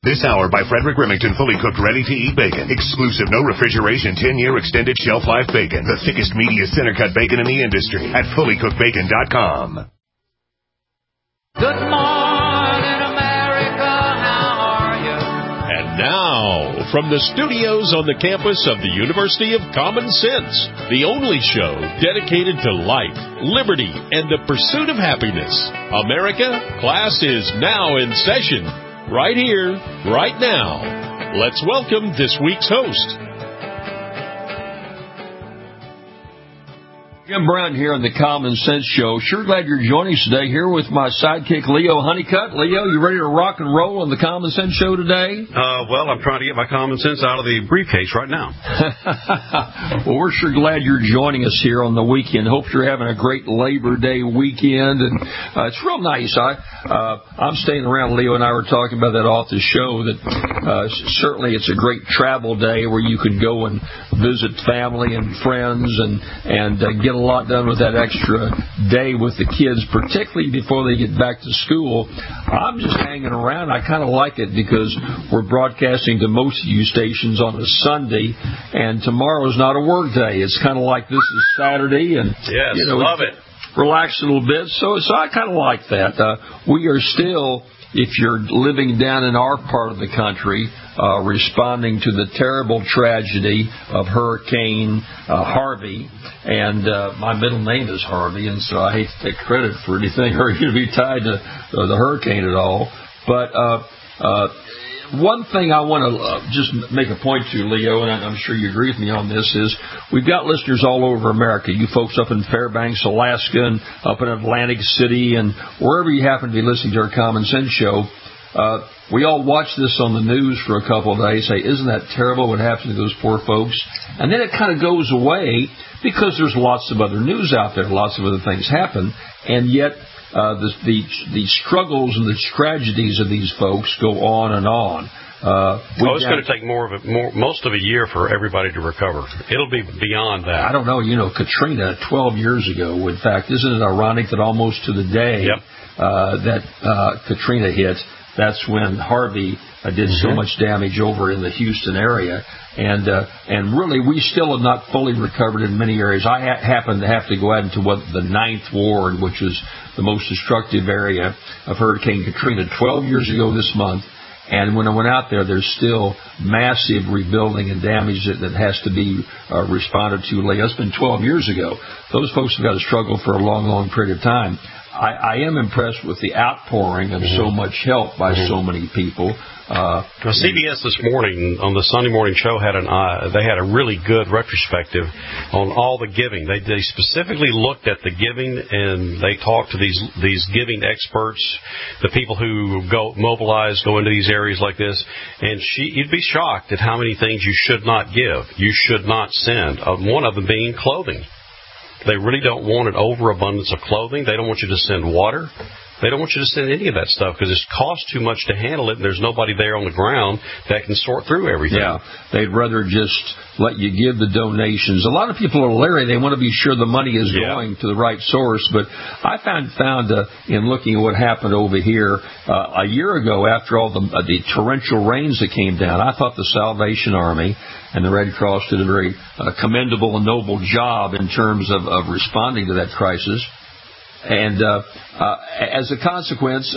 This hour by Frederick Remington, fully cooked, ready-to-eat bacon. Exclusive, no refrigeration, 10-year extended shelf life bacon. The thickest, meatiest center-cut bacon in the industry at fullycookedbacon.com. Good morning, America. How are you? And now, from the studios on the campus of the University of Common Sense, the only show dedicated to life, liberty, and the pursuit of happiness. America, class is now in session. Right here, right now. Let's welcome this week's host. Jim Brown here on the Common Sense Show. Sure glad you're joining us today here with my sidekick, Leo Honeycutt. Leo, you ready to rock and roll on the Common Sense Show today? Well, I'm trying to get my common sense out of the briefcase right now. Well, we're sure glad you're joining us here on the weekend. Hope you're having a great Labor Day weekend. And it's real nice. I'm staying around. Leo and I were talking about that off the show, that certainly it's a great travel day where you can go and visit family and friends and get a lot done with that extra day with the kids, particularly before they get back to school. I'm just hanging around. I kind of like it because we're broadcasting to most of you stations on a Sunday, and tomorrow's not a work day. It's kind of like this is Saturday, and yes, love it. Relax a little bit. So I kind of like that. We are still, if you're living down in our part of the country, responding to the terrible tragedy of Hurricane Harvey. And my middle name is Harvey, and so I hate to take credit for anything or to be tied to the hurricane at all. But one thing I want to just make a point to, Leo, and I'm sure you agree with me on this, is we've got listeners all over America. You folks up in Fairbanks, Alaska, and up in Atlantic City, and wherever you happen to be listening to our Common Sense Show. We all watch this on the news for a couple of days, say, isn't that terrible what happened to those poor folks? And then it kind of goes away because there's lots of other news out there, lots of other things happen, and yet the struggles and the tragedies of these folks go on and on. It's going to take most of a year for everybody to recover. It'll be beyond that. I don't know. Katrina 12 years ago, in fact, isn't it ironic that almost to the day that Katrina hit, that's when Harvey did so much damage over in the Houston area. And really, we still have not fully recovered in many areas. I happen to have to go out into the 9th Ward, which is the most destructive area of Hurricane Katrina 12 years ago this month. And when I went out there, there's still massive rebuilding and damage that has to be responded to. It's been 12 years ago. Those folks have got to struggle for a long, long period of time. I am impressed with the outpouring of so much help by so many people. CBS this morning on the Sunday morning show had a really good retrospective on all the giving. They specifically looked at the giving, and they talked to these giving experts, the people who go into these areas like this. And you'd be shocked at how many things you should not give, you should not send. One of them being clothing. They really don't want an overabundance of clothing. They don't want you to send water. They don't want you to send any of that stuff because it costs too much to handle it, and there's nobody there on the ground that can sort through everything. Yeah, they'd rather just let you give the donations. A lot of people are leery. They want to be sure the money is going to the right source. But I found in looking at what happened over here a year ago after all the torrential rains that came down, I thought the Salvation Army and the Red Cross did a very commendable and noble job in terms of responding to that crisis. And as a consequence,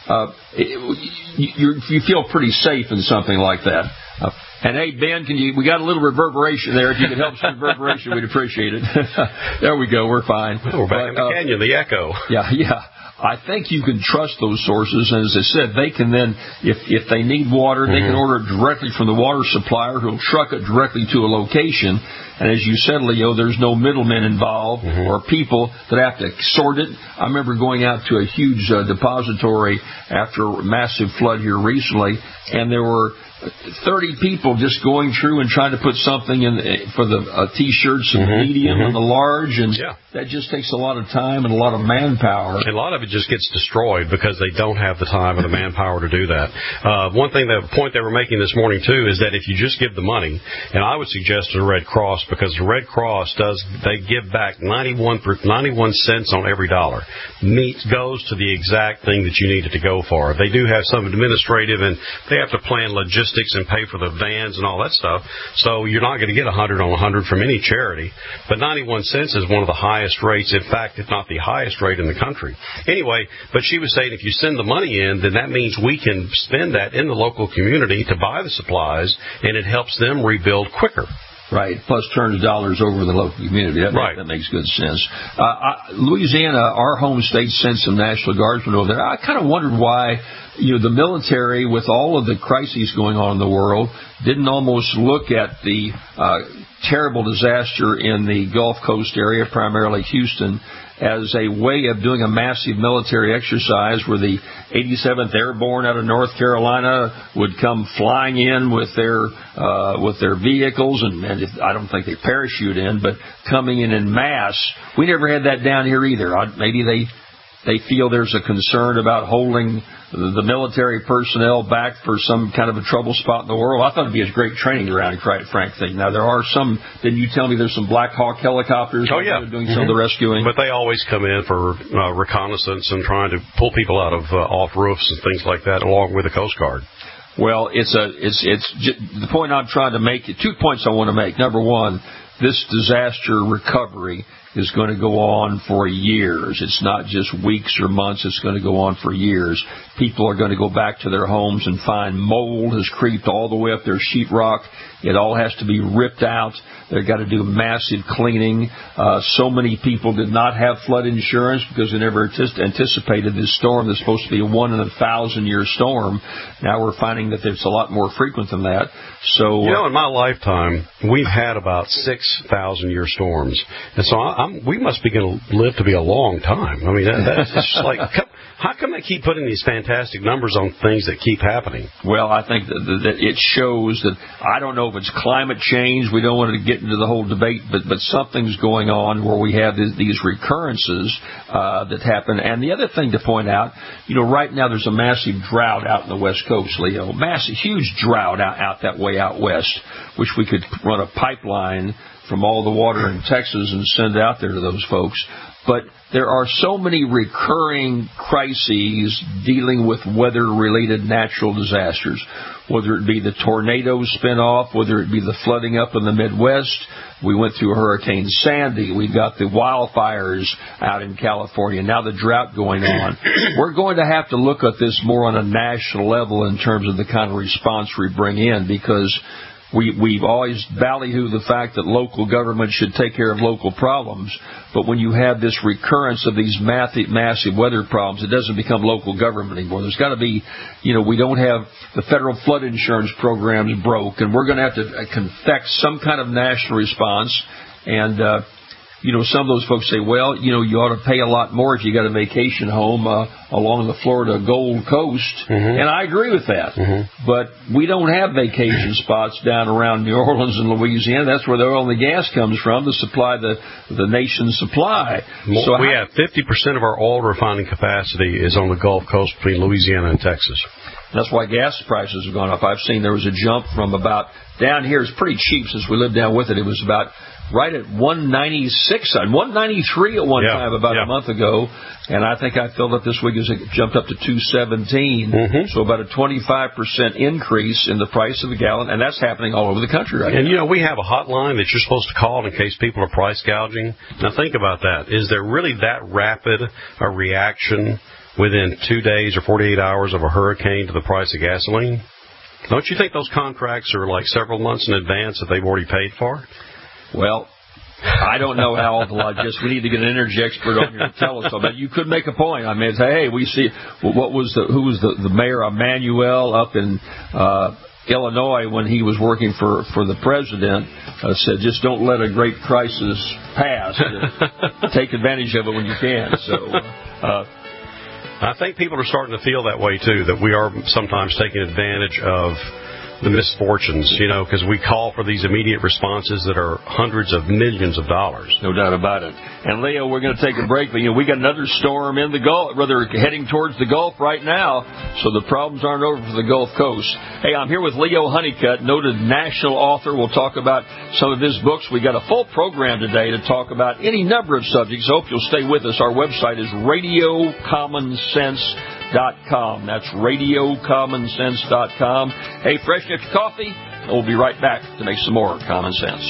you feel pretty safe in something like that. And hey, Ben, we got a little reverberation there. If you could help some reverberation, we'd appreciate it. There we go. We're fine. We're back in the canyon, the echo. Yeah. I think you can trust those sources, and as I said, they can then, if they need water, they can order it directly from the water supplier who'll truck it directly to a location. And as you said, Leo, there's no middlemen involved or people that have to sort it. I remember going out to a huge depository after a massive flood here recently, and there were 30 people just going through and trying to put something in for the T-shirts and the medium and the large, and that just takes a lot of time and a lot of manpower. And a lot of it just gets destroyed because they don't have the time or the manpower to do that. The point they were making this morning, too, is that if you just give the money, and I would suggest to the Red Cross, because the Red Cross they give back 91 cents on every dollar. Meat goes to the exact thing that you need it to go for. They do have some administrative, and they have to plan logistics and pay for the vans and all that stuff. So you're not going to get 100 on 100 from any charity. But 91 cents is one of the highest rates, in fact, if not the highest rate in the country. Anyway, but she was saying if you send the money in, then that means we can spend that in the local community to buy the supplies, and it helps them rebuild quicker. Right, plus turns dollars over the local community. That makes good sense. Louisiana, our home state, sent some National Guardsmen over there. I kind of wondered why, the military, with all of the crises going on in the world, didn't almost look at the terrible disaster in the Gulf Coast area, primarily Houston, as a way of doing a massive military exercise where the 87th Airborne out of North Carolina would come flying in with their vehicles, and I don't think they parachute in, but coming in mass. We never had that down here either. Maybe they feel there's a concern about holding the military personnel back for some kind of a trouble spot in the world. I thought it'd be a great training ground, quite frankly. Now, there are some, didn't you tell me there's some Black Hawk helicopters doing some of the rescuing? But they always come in for reconnaissance and trying to pull people out of off roofs and things like that, along with the Coast Guard. Well, it's the point I'm trying to make. 2 points I want to make. Number one, this disaster recovery is going to go on for years. It's not just weeks or months. It's going to go on for years. People are going to go back to their homes and find mold has creeped all the way up their sheetrock. It all has to be ripped out. They've got to do massive cleaning. So many people did not have flood insurance because they never anticipated this storm. That's supposed to be a 1 in 1,000-year storm. Now we're finding that it's a lot more frequent than that. So, in my lifetime, we've had about 6,000-year storms. And so we must be going to live to be a long time. I mean, that's just like, how come they keep putting these fantastic numbers on things that keep happening? Well, I think that it shows that, I don't know if it's climate change. We don't want to get into the whole debate, but something's going on where we have these recurrences that happen. And the other thing to point out, right now there's a massive drought out in the West Coast, Leo. Massive, huge drought out that way out west, which we could run a pipeline from all the water in Texas and send out there to those folks. But there are so many recurring crises dealing with weather-related natural disasters, whether it be the tornado spin-off, whether it be the flooding up in the Midwest. We went through Hurricane Sandy. We've got the wildfires out in California. Now the drought going on. We're going to have to look at this more on a national level in terms of the kind of response we bring in, because we've always ballyhooed the fact that local government should take care of local problems. But when you have this recurrence of these massive weather problems, it doesn't become local government anymore. There's got to be, we don't have the federal flood insurance programs broke, and we're going to have to confect some kind of national response. And, some of those folks say, well, you ought to pay a lot more if you got a vacation home along the Florida Gold Coast. Mm-hmm. And I agree with that. Mm-hmm. But we don't have vacation spots down around New Orleans and Louisiana. That's where the oil and the gas comes from to supply the nation's supply. So we have 50% of our oil refining capacity is on the Gulf Coast between Louisiana and Texas. That's why gas prices have gone up. I've seen there was a jump from about, down here, it's pretty cheap since we lived down with it. It was about right at 196, 193 at one time about a month ago. And I think I filled up this week as it jumped up to 217. Mm-hmm. So about a 25% increase in the price of a gallon. And that's happening all over the country right now. And, we have a hotline that you're supposed to call in case people are price gouging. Now, think about that. Is there really that rapid a reaction within 2 days or 48 hours of a hurricane to the price of gasoline? Don't you think those contracts are like several months in advance that they've already paid for? Well, I don't know how all the logistics. We need to get an energy expert on here to tell us all. But you could make a point. I mean, say, hey, we see who was the mayor Emanuel up in Illinois when he was working for the president, said just don't let a great crisis pass. Take advantage of it when you can. So. I think people are starting to feel that way, too, that we are sometimes taking advantage of the misfortunes, because we call for these immediate responses that are hundreds of millions of dollars. No doubt about it. And Leo, we're going to take a break, but we got another storm in the Gulf, rather heading towards the Gulf right now, so the problems aren't over for the Gulf Coast. Hey, I'm here with Leo Honeycutt, noted national author. We'll talk about some of his books. We got a full program today to talk about any number of subjects. I hope you'll stay with us. Our website is RadioCommonSense.com. That's RadioCommonSense.com. Hey, freshen up your coffee, and we'll be right back to make some more Common Sense.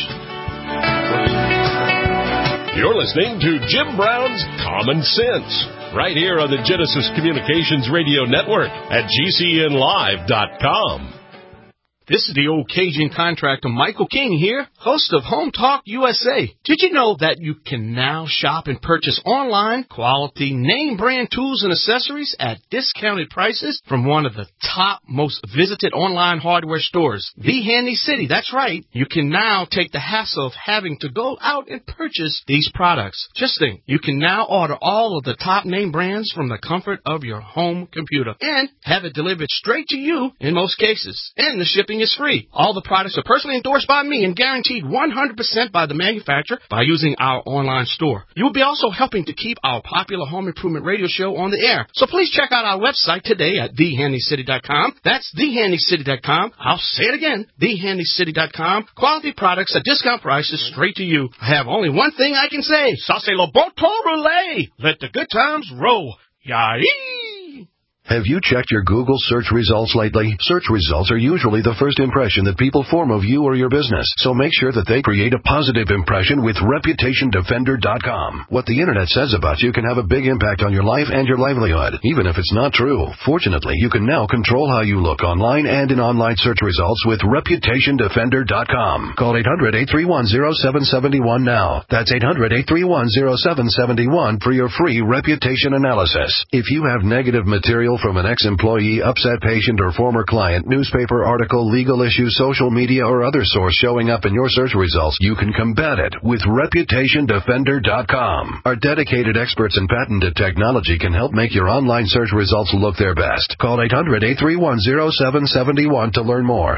You're listening to Jim Brown's Common Sense, right here on the Genesis Communications Radio Network at GCNlive.com. This is the old Cajun contractor Michael King here, host of Home Talk USA. Did you know that you can now shop and purchase online quality name brand tools and accessories at discounted prices from one of the top most visited online hardware stores, The Handy City? That's right. You can now take the hassle of having to go out and purchase these products. Just think, you can now order all of the top name brands from the comfort of your home computer and have it delivered straight to you in most cases. And the shipping is free. All the products are personally endorsed by me and guaranteed 100% by the manufacturer by using our online store. You will be also helping to keep our popular home improvement radio show on the air. So please check out our website today at thehandycity.com. That's thehandycity.com. I'll say it again, thehandycity.com. Quality products at discount prices straight to you. I have only one thing I can say. Ça c'est le bon temps roulé. Let the good times roll. Yay! Have you checked your Google search results lately? Search results are usually the first impression that people form of you or your business, so make sure that they create a positive impression with ReputationDefender.com. What the Internet says about you can have a big impact on your life and your livelihood, even if it's not true. Fortunately, you can now control how you look online and in online search results with ReputationDefender.com. Call 800-831-0771 now. That's 800-831-0771 for your free reputation analysis. If you have negative material from an ex-employee, upset patient, or former client, newspaper article, legal issue, social media, or other source showing up in your search results, you can combat it with ReputationDefender.com. Our dedicated experts in patented technology can help make your online search results look their best. Call 800-831-0771 to learn more.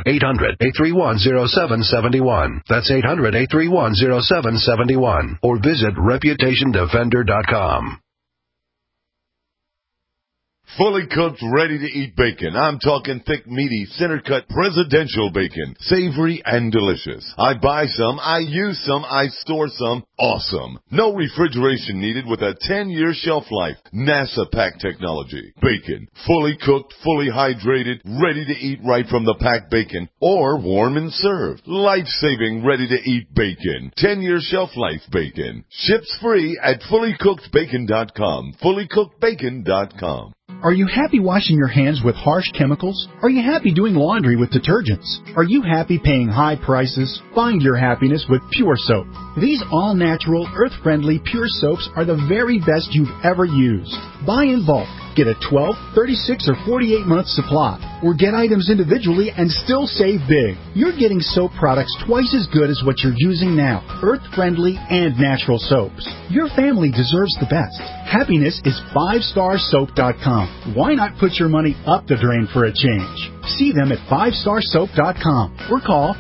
800-831-0771. That's 800-831-0771. Or visit ReputationDefender.com. Fully cooked, ready-to-eat bacon. I'm talking thick, meaty, center-cut presidential bacon. Savory and delicious. I buy some, I use some, I store some. Awesome. No refrigeration needed with a 10-year shelf life. NASA pack technology. Bacon. Fully cooked, fully hydrated, ready to eat right from the packed bacon. Or warm and served. Life-saving, ready-to-eat bacon. 10-year shelf life bacon. Ships free at fullycookedbacon.com. Fullycookedbacon.com. Are you happy washing your hands with harsh chemicals? Are you happy doing laundry with detergents? Are you happy paying high prices? Find your happiness with Pure Soap. These all-natural, earth-friendly Pure Soaps are the very best you've ever used. Buy in bulk. Get a 12, 36, or 48-month supply. Or get items individually and still save big. You're getting soap products twice as good as what you're using now. Earth-friendly and natural soaps. Your family deserves the best. Happiness is 5starsoap.com. Why not put your money up the drain for a change? See them at 5starsoap.com or call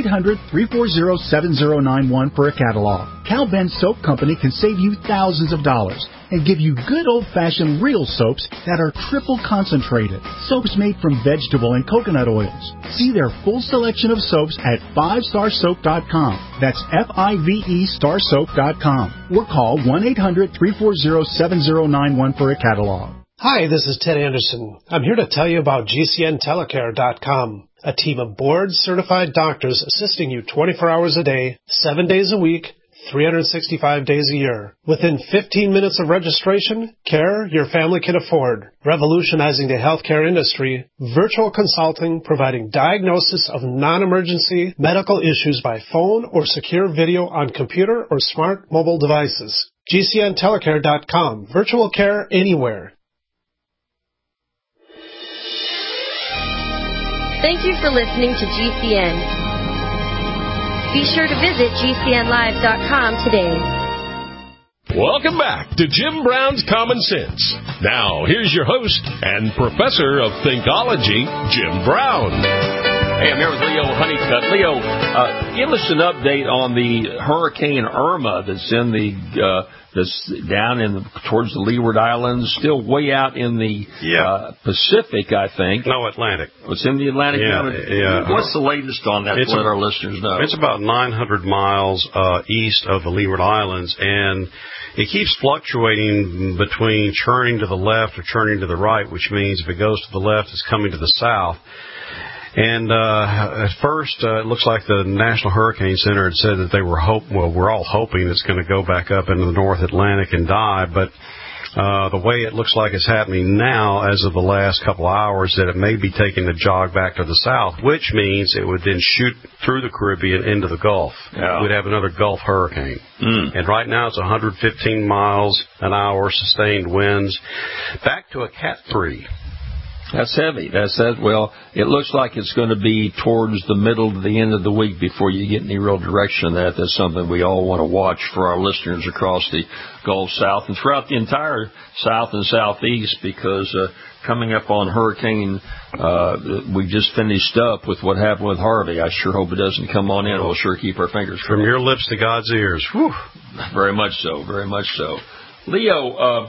1-800-340-7091 for a catalog. Cal Ben Soap Company can save you thousands of dollars and give you good old-fashioned real soaps that are triple concentrated. Soaps made from vegetable and coconut oils. See their full selection of soaps at 5starsoap.com. That's F-I-V-E starsoap.com. Or call 1-800-340-7091 for a catalog. Hi, this is Ted Anderson. I'm here to tell you about GCNtelecare.com, a team of board-certified doctors assisting you 24 hours a day, 7 days a week, 365 days a year. Within 15 minutes of registration, care your family can afford. Revolutionizing the healthcare industry, virtual consulting providing diagnosis of non-emergency medical issues by phone or secure video on computer or smart mobile devices. GCNtelecare.com. Virtual care anywhere. Thank you for listening to GCN. Be sure to visit GCNlive.com today. Welcome back to Jim Brown's Common Sense. Now, here's your host and professor of Thinkology, Jim Brown. Hey, I'm here with Leo Honeycutt. Leo, give us an update on the Hurricane Irma that's in that's down towards the Leeward Islands, still way out in the Pacific, I think. No, Atlantic. It's in the Atlantic. Yeah. What's the latest on that? Let our listeners know. It's about 900 miles east of the Leeward Islands, and it keeps fluctuating between churning to the left or churning to the right, which means if it goes to the left, it's coming to the south. And at first, it looks like the National Hurricane Center had said that they were we're all hoping it's going to go back up into the North Atlantic and die. But the way it looks like it's happening now, as of the last couple of hours, that it may be taking a jog back to the south, which means it would then shoot through the Caribbean into the Gulf. Yeah. We'd have another Gulf hurricane. And right now it's 115 miles an hour, sustained winds, back to a Cat 3. That's heavy. Well, it looks like it's going to be towards the middle to the end of the week before you get any real direction. That's something we all want to watch for our listeners across the Gulf South and throughout the entire South and Southeast, because coming up on hurricane, we just finished up with what happened with Harvey. I sure hope it doesn't come on in. We'll sure keep our fingers crossed. From your lips to God's ears. Whew. Very much so. Very much so. Leo,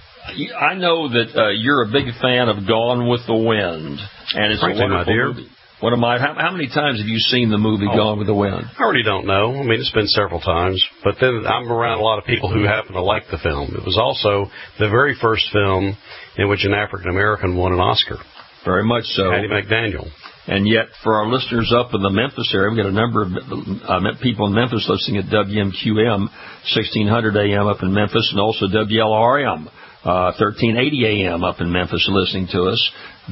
I know that you're a big fan of Gone with the Wind, and it's a wonderful movie. How many times have you seen the movie Gone with the Wind? I already don't know. I mean, it's been several times. But then I'm around a lot of people who happen to like the film. It was also the very first film in which an African American won an Oscar. Very much so. Hattie McDaniel. And yet, for our listeners up in the Memphis area, we've got a number of people in Memphis listening at WMQM, 1600 AM up in Memphis, and also WLRM. 1380 AM up in Memphis listening to us.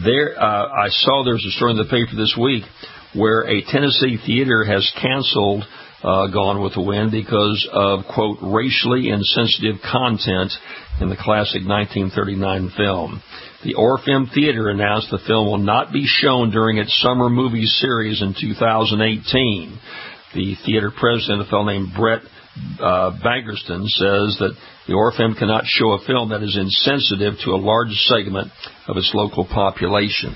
I saw there's a story in the paper this week where a Tennessee theater has canceled Gone with the Wind because of, quote, racially insensitive content in the classic 1939 film. The Orpheum Theater announced the film will not be shown during its summer movie series in 2018. The theater president, a fellow named Brett Bangerston, says that the Orpheum cannot show a film that is insensitive to a large segment of its local population.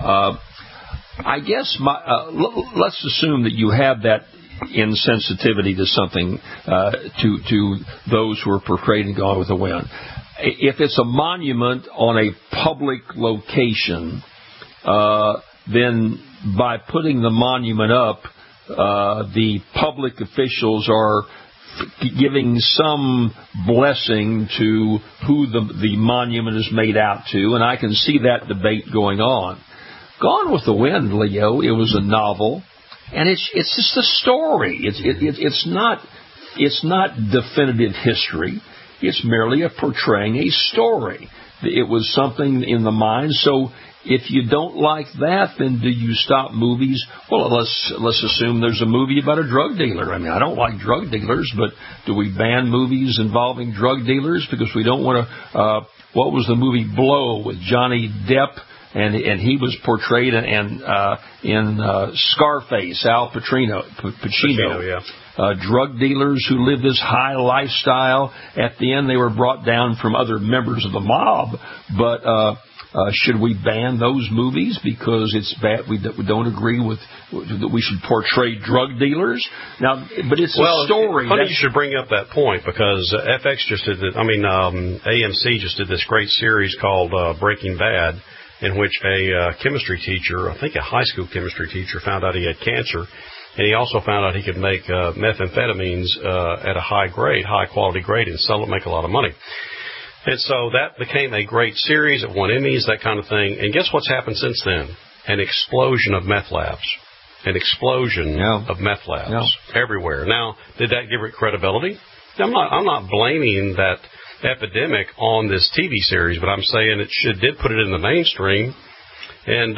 I guess let's assume that you have that insensitivity to something, to those who are portrayed in Gone with the Wind. If it's a monument on a public location, then by putting the monument up, the public officials are giving some blessing to who the monument is made out to, and I can see that debate going on. Gone with the Wind, Leo, it was a novel, and it's just a story. It's not definitive history. It's merely portraying a story. It was something in the mind. So if you don't like that, then do you stop movies? Well, let's assume there's a movie about a drug dealer. I mean, I don't like drug dealers, but do we ban movies involving drug dealers because we don't want to? What was the movie Blow with Johnny Depp? And he was portrayed in Scarface, Al Pacino, yeah. Drug dealers who lived this high lifestyle. At the end, they were brought down from other members of the mob. But should we ban those movies because it's bad? We don't agree with that we should portray drug dealers now. But it's a story. Funny you should bring up that point because FX just did. AMC just did this great series called Breaking Bad, in which a chemistry teacher, I think a high school chemistry teacher, found out he had cancer, and he also found out he could make methamphetamines at a high quality grade, and sell it, make a lot of money. And so that became a great series. It won Emmys, that kind of thing. And guess what's happened since then? An explosion of meth labs. Of meth labs everywhere. Now, did that give it credibility? I'm not blaming that epidemic on this TV series, but I'm saying it did put it in the mainstream, and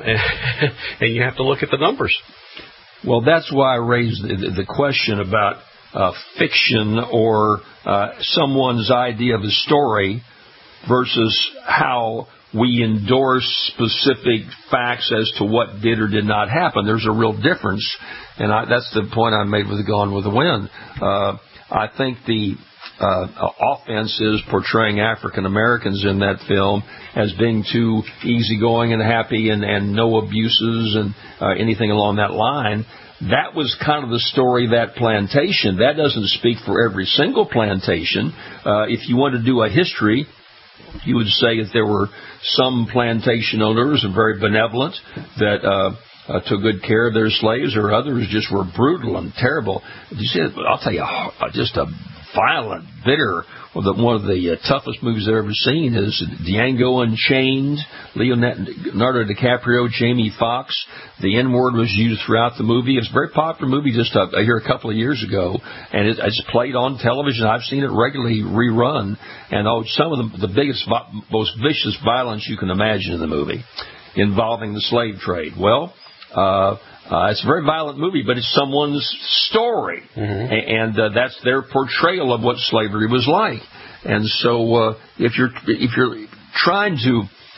you have to look at the numbers. Well, that's why I raised the question about fiction or someone's idea of a story versus how we endorse specific facts as to what did or did not happen. There's a real difference, and that's the point I made with Gone with the Wind. I think offense is portraying African Americans in that film as being too easygoing and happy and no abuses and anything along that line. That was kind of the story of that plantation. That doesn't speak for every single plantation. If you want to do a history, you would say that there were some plantation owners who were very benevolent that took good care of their slaves, or others just were brutal and terrible. You see, I'll tell you, just a violent, bitter. One of the toughest movies I've ever seen is Django Unchained, Leonardo DiCaprio, Jamie Foxx. The N-word was used throughout the movie. It's a very popular movie just here a couple of years ago, and it's played on television. I've seen it regularly rerun, and some of the biggest, most vicious violence you can imagine in the movie involving the slave trade. Well, it's a very violent movie, but it's someone's story, and that's their portrayal of what slavery was like. And so, if you're trying to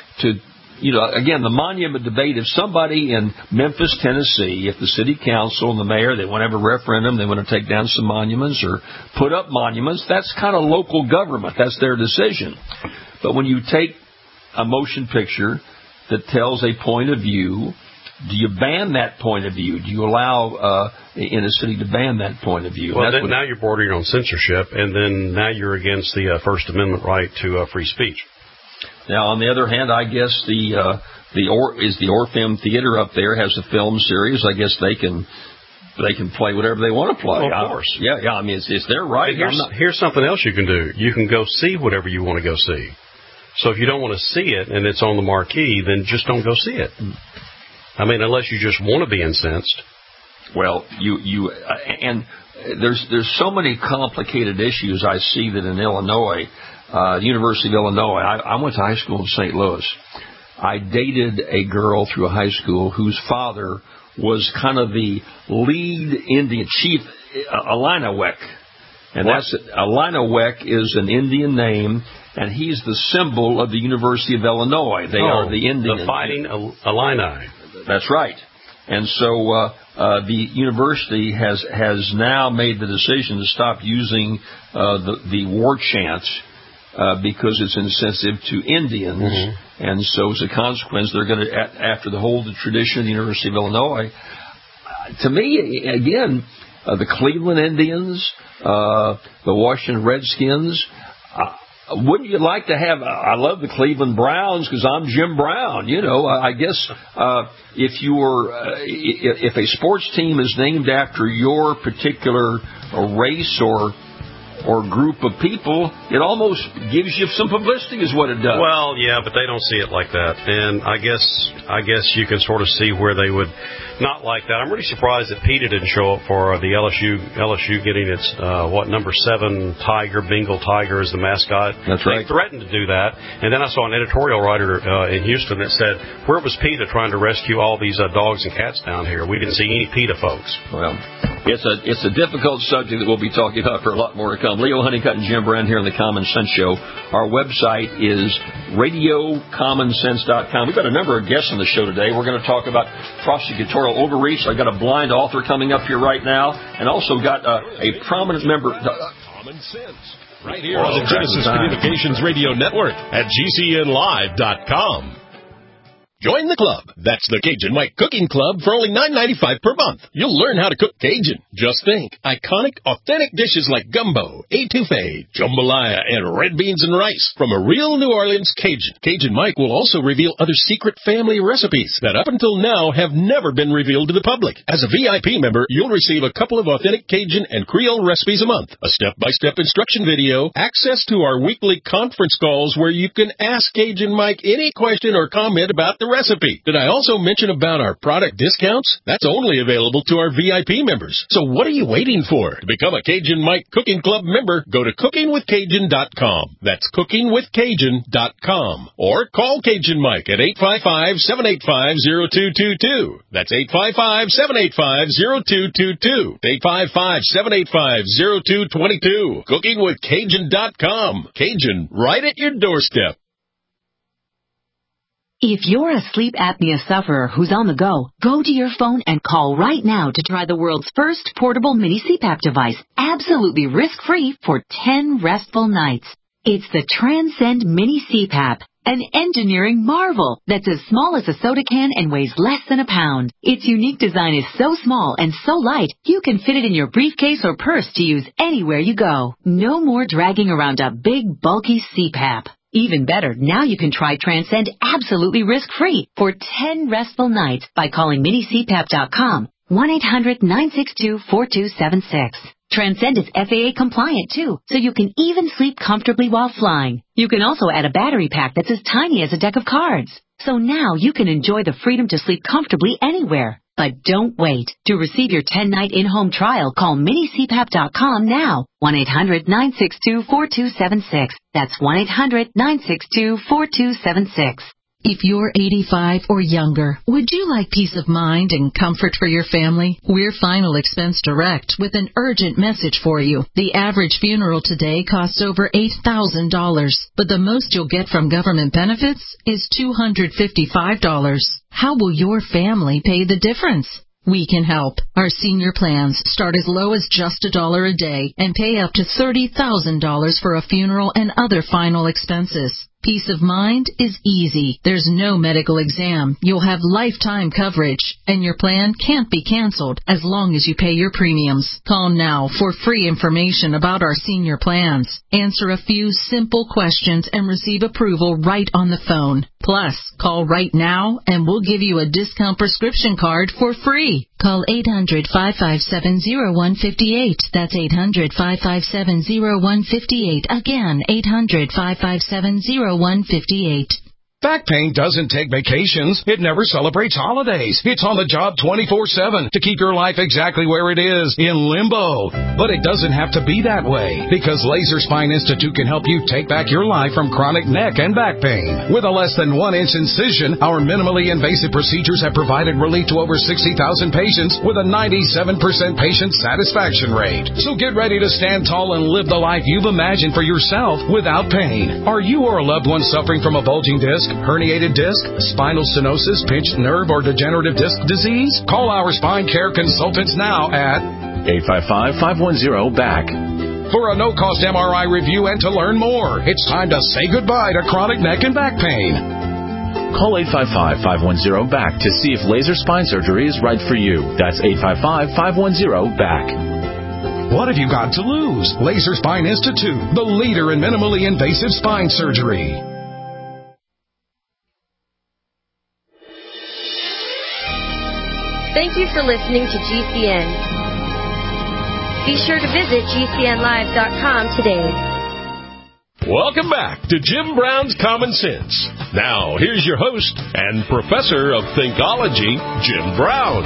again, the monument debate. If somebody in Memphis, Tennessee, if the city council and the mayor, they want to have a referendum, they want to take down some monuments or put up monuments, that's kind of local government. That's their decision. But when you take a motion picture that tells a point of view, do you ban that point of view? Do you allow in a city to ban that point of view? Well, now you're bordering on censorship, and then now you're against the First Amendment right to free speech. Now, on the other hand, I guess the Orpheum Theater up there has a film series. I guess they can play whatever they want to play. Well, of course. Yeah. I mean, it's their right. Here's something else you can do. You can go see whatever you want to go see. So if you don't want to see it and it's on the marquee, then just don't go see it. I mean, unless you just want to be incensed. Well, and there's so many complicated issues. I see that in Illinois, the University of Illinois. I went to high school in St. Louis. I dated a girl through high school whose father was kind of the lead Indian chief, Alinawek. And Alinawek is an Indian name, and he's the symbol of the University of Illinois. They are the Indian. The Fighting Illini. That's right. And so the university has now made the decision to stop using the war chant because it's insensitive to Indians. And so as a consequence, they're going to, after the whole tradition of the University of Illinois, to me, again, the Cleveland Indians, the Washington Redskins, wouldn't you like to have? I love the Cleveland Browns because I'm Jim Brown. I guess if a sports team is named after your particular race or group of people, it almost gives you some publicity, is what it does. Well, yeah, but they don't see it like that, and I guess you can sort of see where they would not like that. I'm really surprised that PETA didn't show up for the LSU getting its number 7 Bengal tiger as the mascot. That's right. They threatened to do that, and then I saw an editorial writer in Houston that said, "Where was PETA trying to rescue all these dogs and cats down here? We didn't see any PETA folks." Well, it's a difficult subject that we'll be talking about for a lot more to come. Leo Honeycutt and Jim Brown here on the Common Sense Show. Our website is RadioCommonSense.com. We've got a number of guests on the show today. We're going to talk about prosecutorial overreach. I've got a blind author coming up here right now, and also got a prominent member. Common Sense. Right here on the Genesis Communications Radio Network at GCNLive.com. Join the club. That's the Cajun Mike Cooking Club for only $9.95 per month. You'll learn how to cook Cajun. Just think, iconic, authentic dishes like gumbo, etouffee, jambalaya, and red beans and rice from a real New Orleans Cajun. Cajun Mike will also reveal other secret family recipes that up until now have never been revealed to the public. As a VIP member, you'll receive a couple of authentic Cajun and Creole recipes a month, a step-by-step instruction video, access to our weekly conference calls where you can ask Cajun Mike any question or comment about the recipe. Did I also mention about our product discounts? That's only available to our VIP members. So what are you waiting for? To become a Cajun Mike Cooking Club member, go to cookingwithcajun.com. That's cookingwithcajun.com. Or call Cajun Mike at 855-785-0222. That's 855-785-0222. 855-785-0222. Cookingwithcajun.com. Cajun, right at your doorstep. If you're a sleep apnea sufferer who's on the go to your phone and call right now to try the world's first portable mini CPAP device, absolutely risk-free for 10 restful nights. It's the Transcend Mini CPAP, an engineering marvel that's as small as a soda can and weighs less than a pound. Its unique design is so small and so light, you can fit it in your briefcase or purse to use anywhere you go. No more dragging around a big, bulky CPAP. Even better, now you can try Transcend absolutely risk-free for 10 restful nights by calling minicpap.com, 1-800-962-4276. Transcend is FAA compliant too, so you can even sleep comfortably while flying. You can also add a battery pack that's as tiny as a deck of cards. So now you can enjoy the freedom to sleep comfortably anywhere. But don't wait. To receive your 10-night in-home trial, call minicpap.com now. 1-800-962-4276. That's 1-800-962-4276. If you're 85 or younger, would you like peace of mind and comfort for your family? We're Final Expense Direct with an urgent message for you. The average funeral today costs over $8,000, but the most you'll get from government benefits is $255. How will your family pay the difference? We can help. Our senior plans start as low as just $1 a day and pay up to $30,000 for a funeral and other final expenses. Peace of mind is easy. There's no medical exam. You'll have lifetime coverage, and your plan can't be canceled as long as you pay your premiums. Call now for free information about our senior plans. Answer a few simple questions and receive approval right on the phone. Plus, call right now and we'll give you a discount prescription card for free. Call 800-557-0158. That's 800-557-0158. Again, 800-557-0158. Back pain doesn't take vacations. It never celebrates holidays. It's on the job 24/7 to keep your life exactly where it is, in limbo. But it doesn't have to be that way, because Laser Spine Institute can help you take back your life from chronic neck and back pain. With a less than 1-inch incision, our minimally invasive procedures have provided relief to over 60,000 patients with a 97% patient satisfaction rate. So get ready to stand tall and live the life you've imagined for yourself without pain. Are you or a loved one suffering from a bulging disc, herniated disc, spinal stenosis, pinched nerve, or degenerative disc disease? Call our spine care consultants now at 855-510-BACK. For a no-cost MRI review and to learn more. It's time to say goodbye to chronic neck and back pain. Call 855-510-BACK to see if laser spine surgery is right for you. That's 855-510-BACK. What have you got to lose? Laser Spine Institute, the leader in minimally invasive spine surgery. Thank you for listening to GCN. Be sure to visit GCNlive.com today. Welcome back to Jim Brown's Common Sense. Now, here's your host and professor of Thinkology, Jim Brown.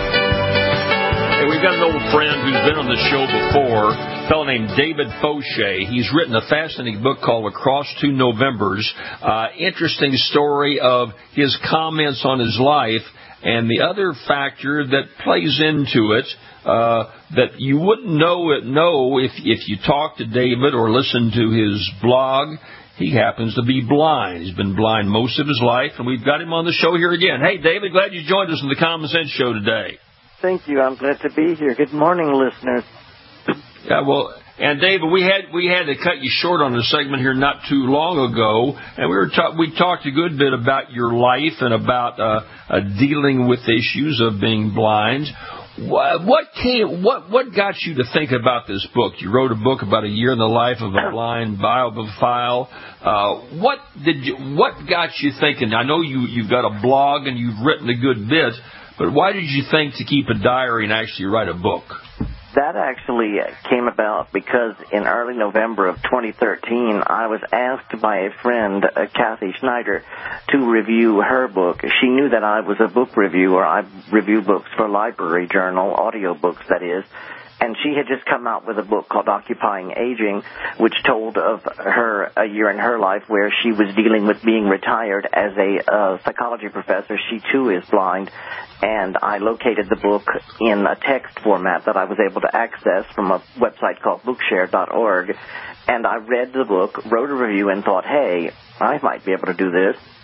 Hey, we've got an old friend who's been on the show before, a fellow named David Fauché. He's written a fascinating book called Across Two Novembers. Interesting story of his comments on his life. And the other factor that plays into it, that you wouldn't know if you talk to David or listen to his blog, he happens to be blind. He's been blind most of his life, and we've got him on the show here again. Hey, David, glad you joined us on the Common Sense Show today. Thank you. I'm glad to be here. Good morning, listeners. Yeah, well, and David, we had to cut you short on a segment here not too long ago, and we talked a good bit about your life and about dealing with issues of being blind. What got you to think about this book? You wrote a book about a year in the life of a blind bibliophile. What got you thinking? I know you've got a blog and you've written a good bit, but why did you think to keep a diary and actually write a book? That actually came about because in early November of 2013, I was asked by a friend, Kathy Schneider, to review her book. She knew that I was a book reviewer. I review books for Library Journal, audio books, that is. And she had just come out with a book called Occupying Aging, which told of a year in her life where she was dealing with being retired as a psychology professor. She, too, is blind. And I located the book in a text format that I was able to access from a website called bookshare.org. And I read the book, wrote a review, and thought, hey, I might be able to do this.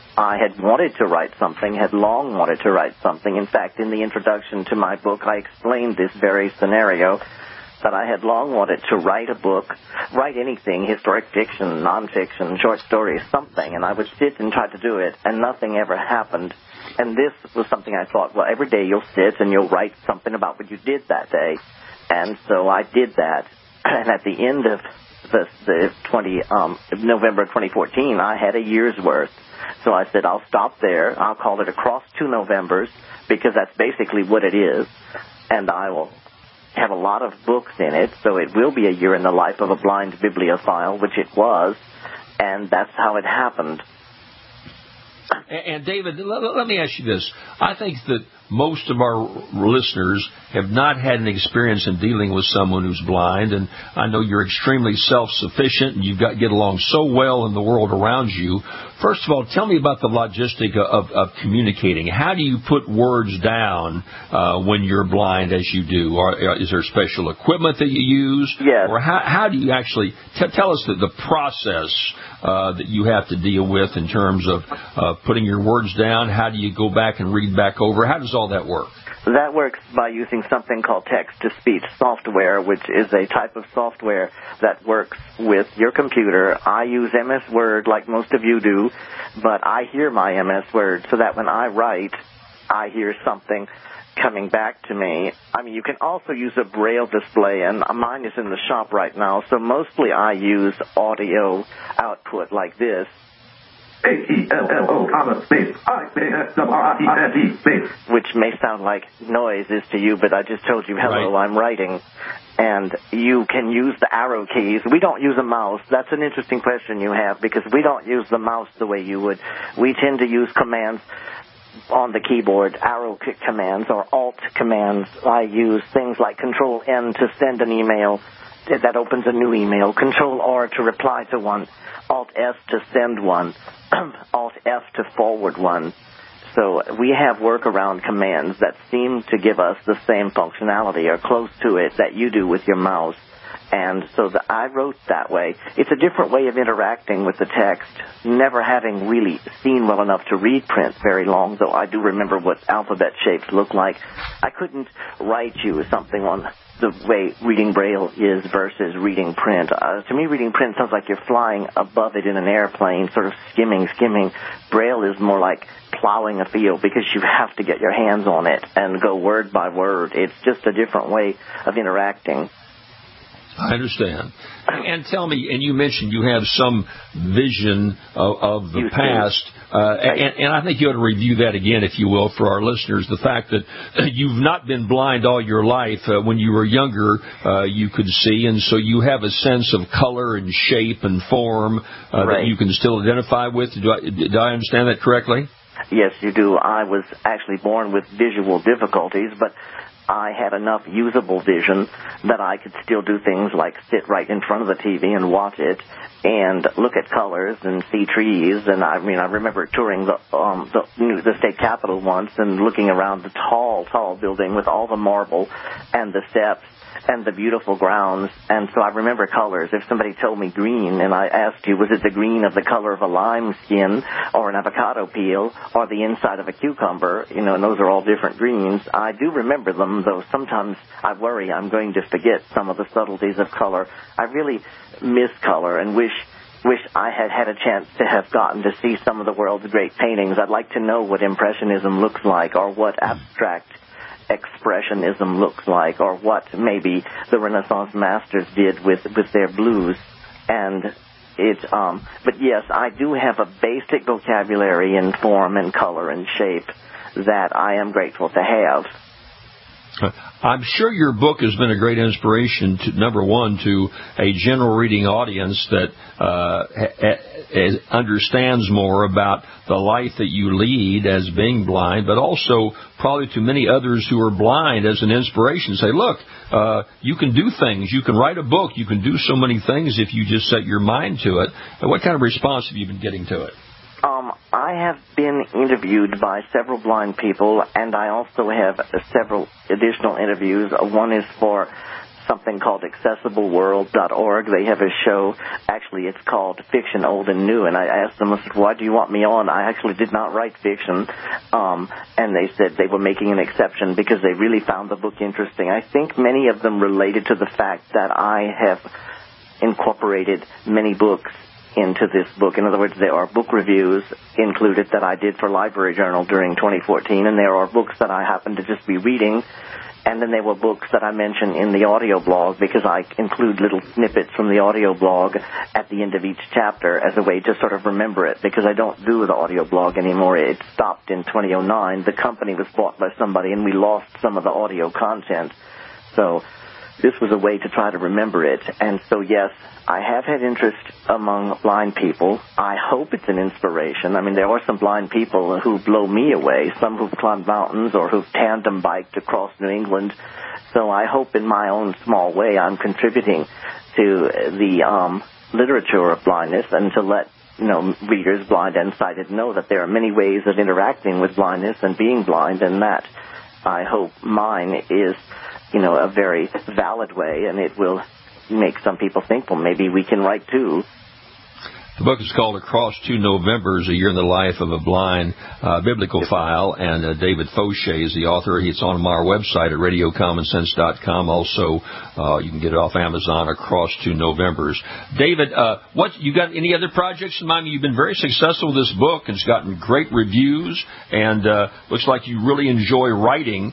I had wanted to write something, had long wanted to write something. In fact, in the introduction to my book, I explained this very scenario, that I had long wanted to write a book, write anything, historic fiction, nonfiction, short stories, something, and I would sit and try to do it, and nothing ever happened. And this was something I thought, well, every day you'll sit and you'll write something about what you did that day. And so I did that, and at the end of November 2014, I had a year's worth. So I said, I'll stop there. I'll call it Across 2 Novembers, because that's basically what it is. And I will have a lot of books in it, so it will be a year in the life of a blind bibliophile, which it was, and that's how it happened. And David, let me ask you this. I think that most of our listeners have not had an experience in dealing with someone who's blind, and I know you're extremely self-sufficient and you get along so well in the world around you. First of all, tell me about the logistic of communicating. How do you put words down when you're blind as you do? Is there special equipment that you use? Yes. Or how do you actually tell us the process that you have to deal with in terms of putting your words down? How do you go back and read back over? How does all that work? That works by using something called text-to-speech software, which is a type of software that works with your computer. I use MS Word like most of you do, but I hear my MS Word so that when I write, I hear something coming back to me. I mean, you can also use a Braille display, and mine is in the shop right now, so mostly I use audio output like this. H-E-L-L-O, space, I-S-W-R-I-N-E, space. Which may sound like noises to you, but I just told you, hello, right. I'm writing. And you can use the arrow keys. We don't use a mouse. That's an interesting question you have, because we don't use the mouse the way you would. We tend to use commands on the keyboard, arrow commands or alt commands. I use things like Control-N to send an email. That opens a new email. Control-R to reply to one. Alt-S to send one. Alt-F to forward one. So we have workaround commands that seem to give us the same functionality or close to it that you do with your mouse. And so I wrote that way. It's a different way of interacting with the text, never having really seen well enough to read print very long, though I do remember what alphabet shapes look like. I couldn't write you something on the way reading Braille is versus reading print. To me, reading print sounds like you're flying above it in an airplane, sort of skimming. Braille is more like plowing a field because you have to get your hands on it and go word by word. It's just a different way of interacting. I understand. And tell me, and you mentioned you have some vision of the past, and I think you ought to review that again, if you will, for our listeners. The fact that you've not been blind all your life. When you were younger, you could see, and so you have a sense of color and shape and form that you can still identify with. Did I understand that correctly? Yes, you do. I was actually born with visual difficulties, but I had enough usable vision that I could still do things like sit right in front of the TV and watch it and look at colors and see trees. And I remember touring the state capitol once and looking around the tall building with all the marble and the steps and the beautiful grounds. And so I remember colors. If somebody told me green and I asked you, was it the green of the color of a lime skin or an avocado peel or the inside of a cucumber, and those are all different greens, I do remember them, though sometimes I worry I'm going to forget some of the subtleties of color. I really miss color and wish I had had a chance to have gotten to see some of the world's great paintings. I'd like to know what Impressionism looks like, or what abstract expressionism looks like, or what maybe the Renaissance masters did with their blues. And but yes, I do have a basic vocabulary in form and color and shape that I am grateful to have. I'm sure your book has been a great inspiration, number one, to a general reading audience that understands more about the life that you lead as being blind, but also probably to many others who are blind as an inspiration. Say, look, you can do things. You can write a book. You can do so many things if you just set your mind to it. And what kind of response have you been getting to it? I have been interviewed by several blind people, and I also have several additional interviews. One is for something called accessibleworld.org. They have a show. Actually, it's called Fiction Old and New. And I asked them, I said, why do you want me on? I actually did not write fiction. And they said they were making an exception because they really found the book interesting. I think many of them related to the fact that I have incorporated many books into this book. In other words, there are book reviews included that I did for Library Journal during 2014, and there are books that I happen to just be reading, and then there were books that I mention in the audio blog because I include little snippets from the audio blog at the end of each chapter as a way to sort of remember it, because I don't do the audio blog anymore. It stopped in 2009. The company was bought by somebody, and we lost some of the audio content. So this was a way to try to remember it. And so, yes, I have had interest among blind people. I hope it's an inspiration. I mean, there are some blind people who blow me away, some who've climbed mountains or who've tandem biked across New England. So I hope in my own small way I'm contributing to the literature of blindness and to let readers, blind and sighted, know that there are many ways of interacting with blindness and being blind, and that I hope mine is a very valid way, and it will make some people think, well, maybe we can write too. The book is called Across Two Novembers, A Year in the Life of a Blind Bibliophile, and David Fauché is the author. It's on our website at radiocommonsense.com. Also, you can get it off Amazon, Across Two Novembers. David, you got any other projects in mind? You've been very successful with this book, and it's gotten great reviews, and looks like you really enjoy writing.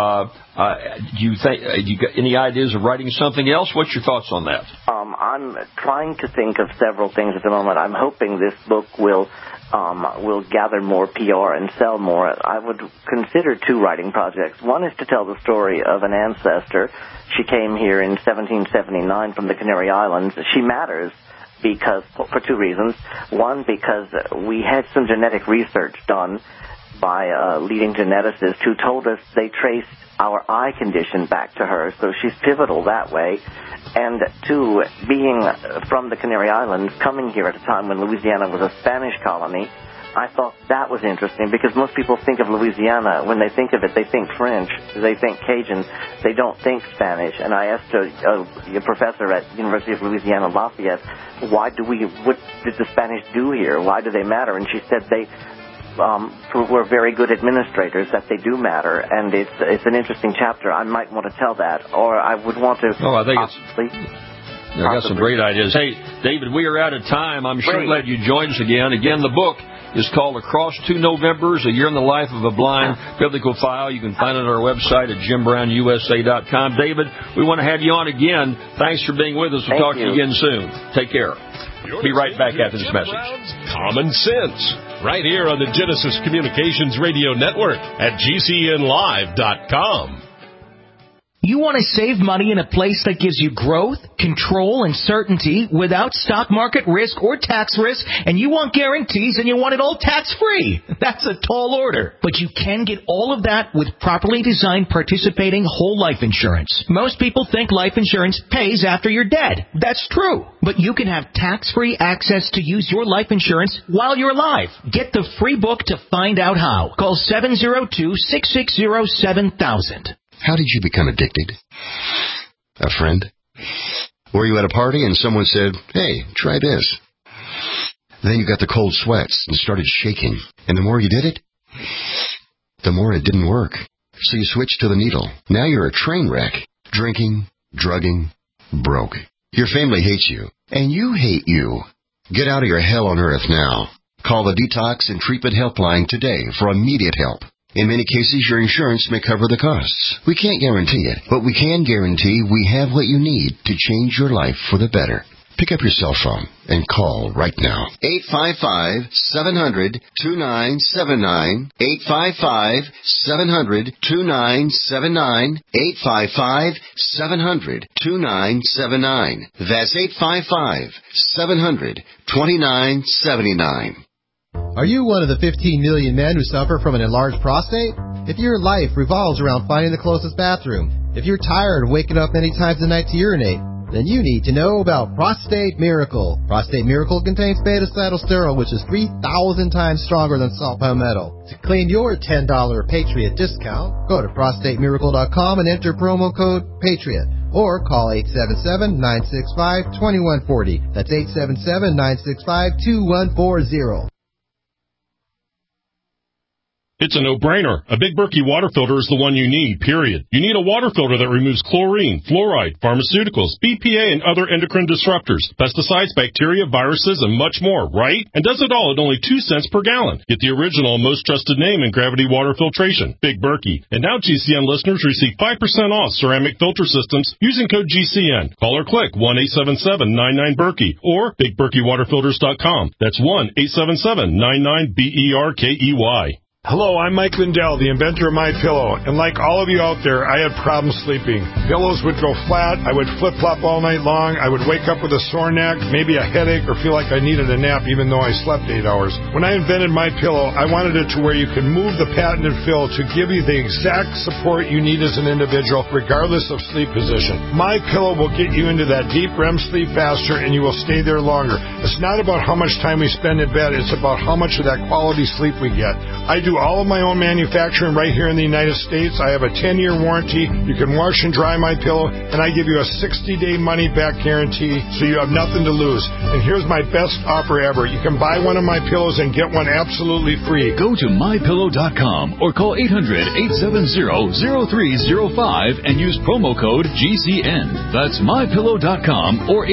Do you got any ideas of writing something else? What's your thoughts on that? I'm trying to think of several things at the moment. I'm hoping this book will gather more PR and sell more. I would consider two writing projects. One is to tell the story of an ancestor. She came here in 1779 from the Canary Islands. She matters for two reasons. One, because we had some genetic research done by leading geneticists who told us they traced our eye condition back to her, so she's pivotal that way. And two, being from the Canary Islands, coming here at a time when Louisiana was a Spanish colony, I thought that was interesting because most people think of Louisiana, when they think of it, they think French, they think Cajun, they don't think Spanish. And I asked a professor at University of Louisiana Lafayette, what did the Spanish do here? Why do they matter? And she said they were very good administrators, that they do matter, and it's an interesting chapter. I might want to tell that, or I would want to. Oh, I think I got some great ideas. Hey, David, we are out of time. I'm sure glad you joined us again. Again, the book is called Across Two Novembers, A Year in the Life of a Blind Bibliophile. You can find it on our website at JimBrownUSA.com. David, we want to have you on again. Thanks for being with us. We'll talk to you again soon. Take care. Be right back after this message. Common Sense, right here on the Genesis Communications Radio Network at GCNlive.com. You want to save money in a place that gives you growth, control, and certainty without stock market risk or tax risk, and you want guarantees and you want it all tax-free. That's a tall order. But you can get all of that with properly designed participating whole life insurance. Most people think life insurance pays after you're dead. That's true. But you can have tax-free access to use your life insurance while you're alive. Get the free book to find out how. Call 702-660-7000. How did you become addicted? A friend? Were you at a party and someone said, hey, try this? Then you got the cold sweats and started shaking. And the more you did it, the more it didn't work. So you switched to the needle. Now you're a train wreck. Drinking, drugging, broke. Your family hates you. And you hate you. Get out of your hell on earth now. Call the Detox and Treatment Helpline today for immediate help. In many cases, your insurance may cover the costs. We can't guarantee it, but we can guarantee we have what you need to change your life for the better. Pick up your cell phone and call right now. 855-700-2979. 855-700-2979. 855-700-2979. That's 855-700-2979. Are you one of the 15 million men who suffer from an enlarged prostate? If your life revolves around finding the closest bathroom, if you're tired of waking up many times a night to urinate, Then you need to know about Prostate Miracle. Prostate Miracle contains beta-cytosterol, which is 3,000 times stronger than salt palmetto. To claim your $10 Patriot discount, go to prostatemiracle.com and enter promo code PATRIOT. Or call 877-965-2140. That's 877-965-2140. It's a no-brainer. A Big Berkey water filter is the one you need, period. You need a water filter that removes chlorine, fluoride, pharmaceuticals, BPA, and other endocrine disruptors, pesticides, bacteria, viruses, and much more, right? And does it all at only 2 cents per gallon. Get the original and most trusted name in gravity water filtration, Big Berkey. And now GCN listeners receive 5% off ceramic filter systems using code GCN. Call or click 1-877-99-BERKEY or BigBerkeyWaterFilters.com. That's 1-877-99-BERKEY. Hello, I'm Mike Lindell, the inventor of MyPillow, and like all of you out there, I had problems sleeping. Pillows would go flat, I would flip-flop all night long, I would wake up with a sore neck, maybe a headache, or feel like I needed a nap even though I slept 8 hours. When I invented MyPillow, I wanted it to where you can move the patented fill to give you the exact support you need as an individual, regardless of sleep position. MyPillow will get you into that deep REM sleep faster, and you will stay there longer. It's not about how much time we spend in bed, it's about how much of that quality sleep we get. I do all of my own manufacturing right here in the United States. I have a 10-year warranty. You can wash and dry my pillow, and I give you a 60-day money-back guarantee, so you have nothing to lose. And here's my best offer ever. You can buy one of my pillows and get one absolutely free. Go to MyPillow.com or call 800-870-0305 and use promo code GCN. That's MyPillow.com or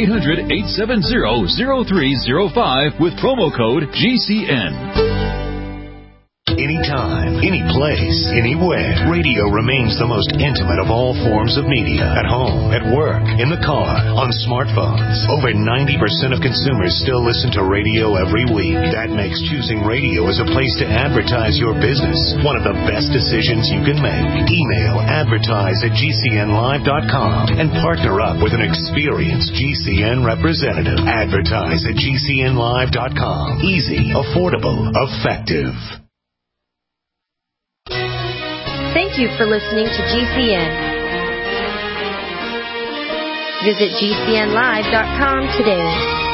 800-870-0305 with promo code GCN. Anytime, any place, anywhere. Radio remains the most intimate of all forms of media. At home, at work, in the car, on smartphones. Over 90% of consumers still listen to radio every week. That makes choosing radio as a place to advertise your business one of the best decisions you can make. Email advertise@gcnlive.com and partner up with an experienced GCN representative. Advertise@gcnlive.com. Easy, affordable, effective. Thank you for listening to GCN. Visit GCNlive.com today.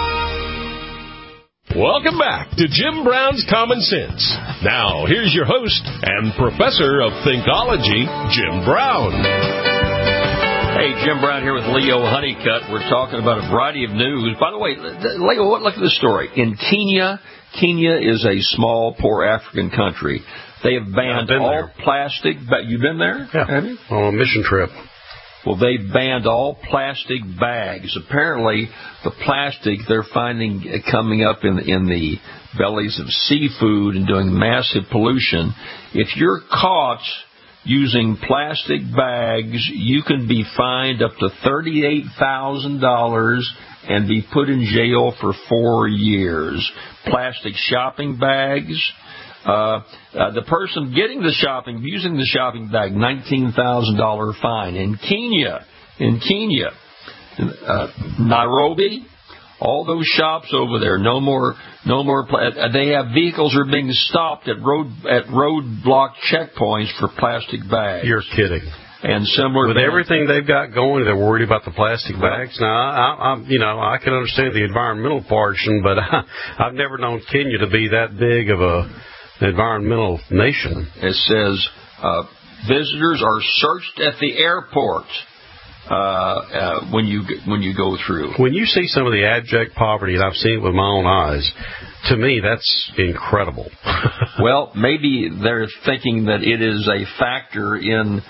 Welcome back to Jim Brown's Common Sense. Now, here's your host and professor of Thinkology, Jim Brown. Hey, Jim Brown here with Leo Honeycutt. We're talking about a variety of news. By the way, Leo, look at this story. In Kenya is a small, poor African country. They have banned all plastic. You've been there? Yeah. Have you? On a mission trip. Well, they banned all plastic bags. Apparently, the plastic they're finding coming up in the bellies of seafood and doing massive pollution. If you're caught using plastic bags, you can be fined up to $38,000 and be put in jail for 4 years. Plastic shopping bags. The person getting the shopping, using the shopping bag, $19,000 fine. In Kenya, Nairobi, all those shops over there, no more. They have vehicles are being stopped at roadblock checkpoints for plastic bags. You're kidding. And similar with everything they've got going, they're worried about the plastic bags. Now, I can understand the environmental portion, but I've never known Kenya to be that big of a environmental nation. It says visitors are searched at the airport when you go through. When you see some of the abject poverty, and I've seen it with my own eyes, to me that's incredible. Well, maybe they're thinking that it is a factor in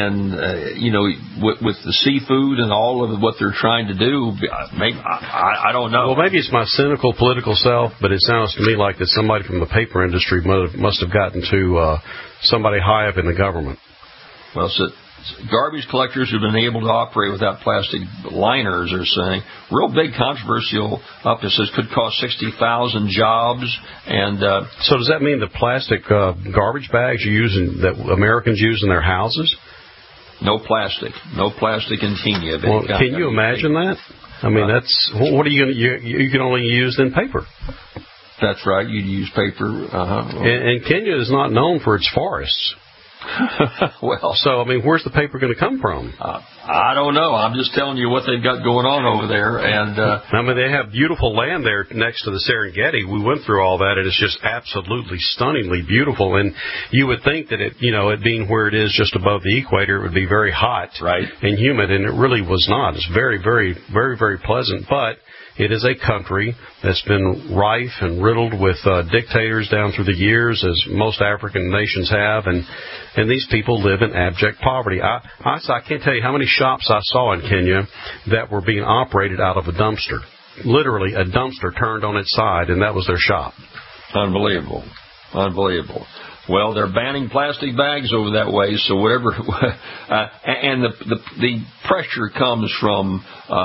with the seafood and all of what they're trying to do. Maybe I don't know. Well, maybe it's my cynical political self, but it sounds to me like that somebody from the paper industry must have gotten to somebody high up in the government. Well, so garbage collectors who've been able to operate without plastic liners are saying real big controversial up. It says could cost 60,000 jobs. And so does that mean the plastic garbage bags that Americans use in their houses? No plastic in Kenya. Well, can you imagine that? I mean, that's what are you going to? You can only use then paper. That's right. You'd use paper. And Kenya is not known for its forests. Well, so I mean, where's the paper going to come from? I don't know. I'm just telling you what they've got going on over there. And I mean, they have beautiful land there next to the Serengeti. We went through all that, and it's just absolutely stunningly beautiful. And you would think that it being where it is just above the equator, it would be very hot, and humid, and it really was not. It's very, very, very, very pleasant, but it is a country that's been rife and riddled with dictators down through the years, as most African nations have, and these people live in abject poverty. I can't tell you how many shops I saw in Kenya that were being operated out of a dumpster. Literally, a dumpster turned on its side, and that was their shop. Unbelievable. Well, they're banning plastic bags over that way, so whatever. And the pressure comes from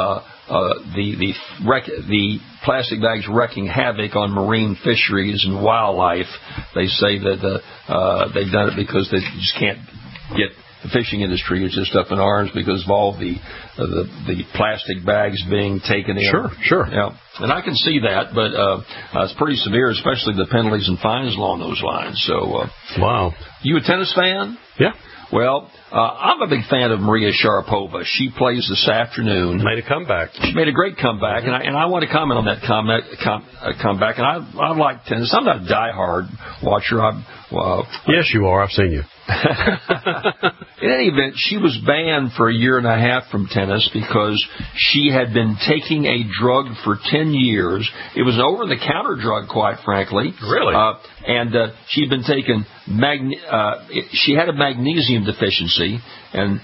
the plastic bags wreaking havoc on marine fisheries and wildlife. They say that they've done it because they just can't get. The fishing industry is just up in arms because of all the plastic bags being taken in. Sure. Yeah, and I can see that, but it's pretty severe, especially the penalties and fines along those lines. So, wow. You a tennis fan? Yeah. Well, I'm a big fan of Maria Sharapova. She plays this afternoon. Made a comeback. She made a great comeback, and I want to comment on that comeback. And I like tennis. I'm not a diehard watcher. Yes, you are. I've seen you. In any event, she was banned for a year and a half from tennis because she had been taking a drug for 10 years. It was an over-the-counter drug, quite frankly. Really? And she'd been taking she had a magnesium deficiency, and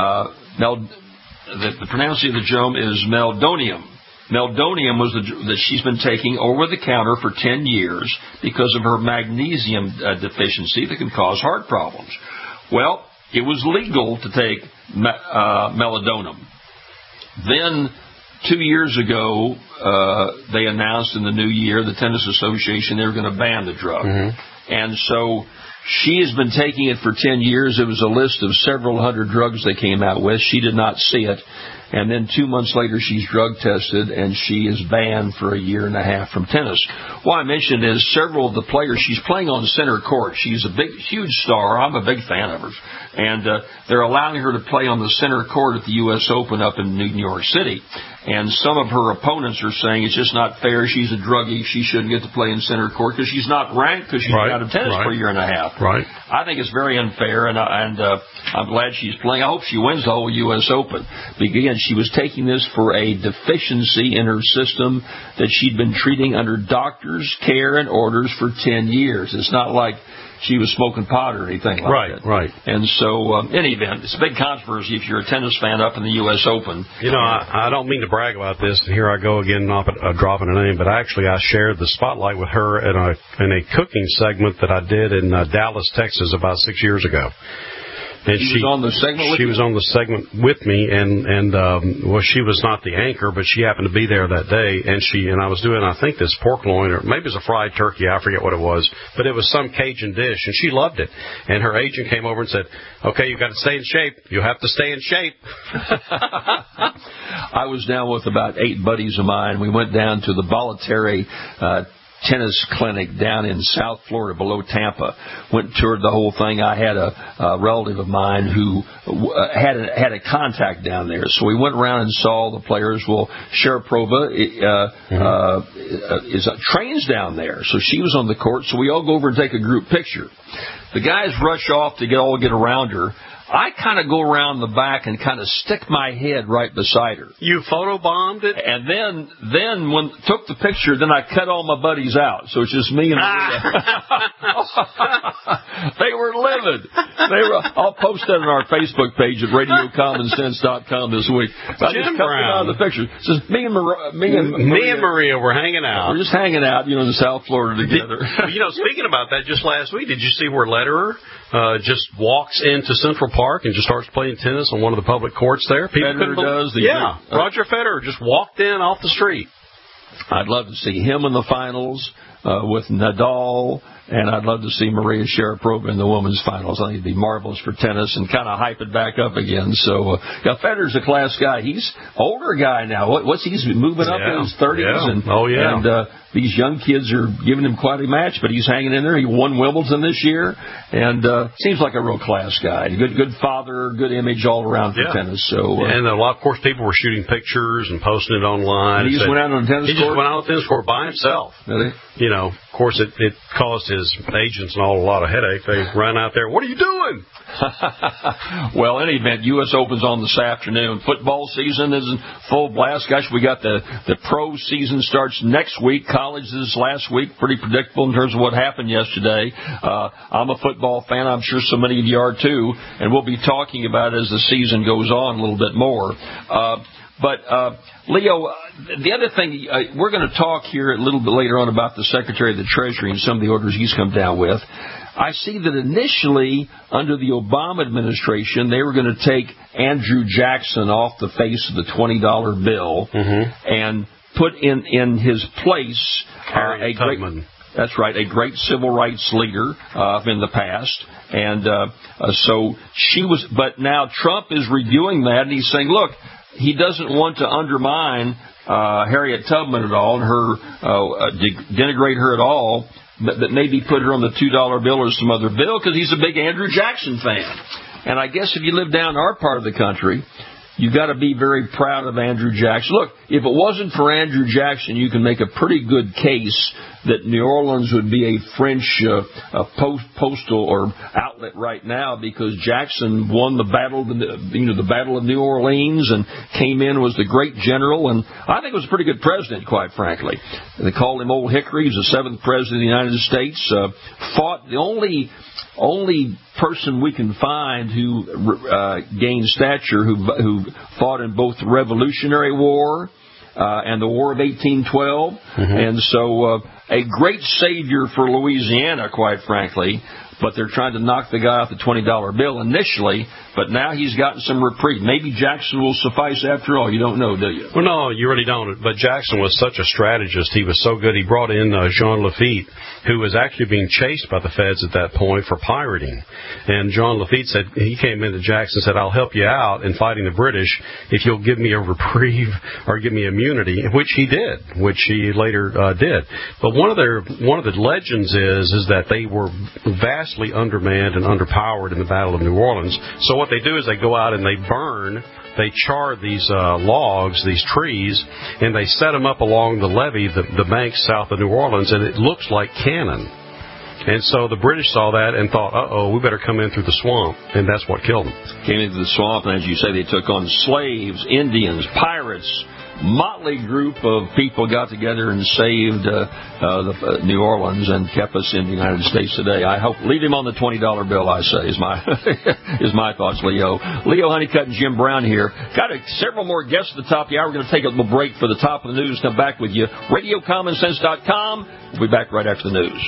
the pronouncing of the germ is meldonium. Meldonium was that she's been taking over the counter for 10 years because of her magnesium deficiency that can cause heart problems. Well, it was legal to take meldonium. Then 2 years ago, they announced in the new year, the Tennis Association, they were going to ban the drug. Mm-hmm. And so she has been taking it for 10 years. It was a list of several hundred drugs they came out with. She did not see it. And then 2 months later, she's drug tested, and she is banned for a year and a half from tennis. Why I mentioned is several of the players, she's playing on center court. She's a huge star. I'm a big fan of her. And they're allowing her to play on the center court at the U.S. Open up in New York City. And some of her opponents are saying it's just not fair. She's a druggie. She shouldn't get to play in center court because she's not ranked because she's been out of tennis for a year and a half. Right. I think it's very unfair, and I'm glad she's playing. I hope she wins the whole U.S. Open. But again, she was taking this for a deficiency in her system that she'd been treating under doctor's care and orders for 10 years. It's not like she was smoking pot or anything like that. Right. And so, in any event, it's a big controversy if you're a tennis fan up in the U.S. Open. I don't mean to brag about this, and here I go again, not dropping a name, but actually I shared the spotlight with her in a cooking segment that I did in Dallas, Texas about 6 years ago. And she was on the segment with you? She was on the segment with me, and she was not the anchor, but she happened to be there that day, and I was doing, I think, this pork loin, or maybe it was a fried turkey, I forget what it was, but it was some Cajun dish, and she loved it. And her agent came over and said, okay, you've got to stay in shape. You have to stay in shape. I was down with about 8 buddies of mine. We went down to the Bolletary tennis clinic down in South Florida below Tampa. Went and toured the whole thing. I had a relative of mine who had a contact down there. So we went around and saw the players. Well, Sharapova trains down there. So she was on the court. So we all go over and take a group picture. The guys rush off to get around her. I kind of go around the back and kind of stick my head right beside her. You photobombed it? And then when took the picture, then I cut all my buddies out. So it's just me and Maria. They were livid. I'll post that on our Facebook page at RadioCommonSense.com this week. I just cut them out of the picture. So me and Maria were hanging out. We're just hanging out, in South Florida together. Speaking about that, just last week, did you see where Lederer just walks into Central Park and just starts playing tennis on one of the public courts there? Federer does. Roger Federer just walked in off the street. I'd love to see him in the finals with Nadal, and I'd love to see Maria Sharapova in the women's finals. I think it'd be marvelous for tennis and kind of hype it back up again. So, Federer's a class guy. He's older guy now. He's moving up in his 30s. Yeah. And these young kids are giving him quite a match, but he's hanging in there. He won Wimbledon this year, and seems like a real class guy. Good father, good image all around for tennis. So, and a lot, of course, people were shooting pictures and posting it online. And he just went out on a tennis court? He just went out on a tennis court by himself. Really? You know, of course, it caused his agents and all a lot of headache. They ran out there, what are you doing? Well, in any event, U.S. Open's on this afternoon. Football season is in full blast. Gosh, we got the pro season starts next week. College this last week. Pretty predictable in terms of what happened yesterday. I'm a football fan. I'm sure so many of you are too. And we'll be talking about it as the season goes on a little bit more. But Leo, the other thing, we're going to talk here a little bit later on about the Secretary of the Treasury and some of the orders he's come down with. I see that initially, under the Obama administration, they were going to take Andrew Jackson off the face of the $20 bill and put in his place Harriet Tubman. That's right, a great civil rights leader in the past. And so she was, but now Trump is reviewing that, and he's saying, look, he doesn't want to undermine Harriet Tubman at all and denigrate her at all, but maybe put her on the $2 bill or some other bill because he's a big Andrew Jackson fan. And I guess if you live down our part of the country, you've got to be very proud of Andrew Jackson. Look, if it wasn't for Andrew Jackson, you can make a pretty good case that New Orleans would be a French postal or outlet right now because Jackson won the battle, the Battle of New Orleans, and came in, was the great general, and I think was a pretty good president, quite frankly. They called him Old Hickory. He's the 7th president of the United States. Fought the only person we can find who gained stature who fought in both the Revolutionary War and the War of 1812. And so a great savior for Louisiana, quite frankly. But they're trying to knock the guy off the $20 bill initially, but now he's gotten some reprieve. Maybe Jackson will suffice after all. You don't know, do you? Well, no, you really don't. But Jackson was such a strategist. He was so good. He brought in Jean Lafitte, who was actually being chased by the feds at that point for pirating. And Jean Lafitte said, he came into Jackson and said, I'll help you out in fighting the British if you'll give me a reprieve or give me immunity, which he did, which he later did. But one of the legends is that they were vastly undermanned and underpowered in the Battle of New Orleans. So what they do is they go out and they char these logs, these trees, and they set them up along the levee, the banks south of New Orleans, and it looks like cannon. And so the British saw that and thought, we better come in through the swamp, and that's what killed them. Came into the swamp, and as you say, they took on slaves, Indians, pirates. Motley group of people got together and saved New Orleans and kept us in the United States today. I hope leave him on the $20 bill. I say is my thoughts, Leo. Leo Honeycutt and Jim Brown here. Got several more guests at the top of the hour. We're going to take a little break for the top of the news. Come back with you. RadioCommonSense.com. We'll be back right after the news.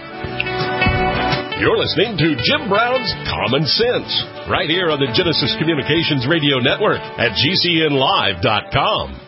You're listening to Jim Brown's Common Sense right here on the Genesis Communications Radio Network at GCNlive.com.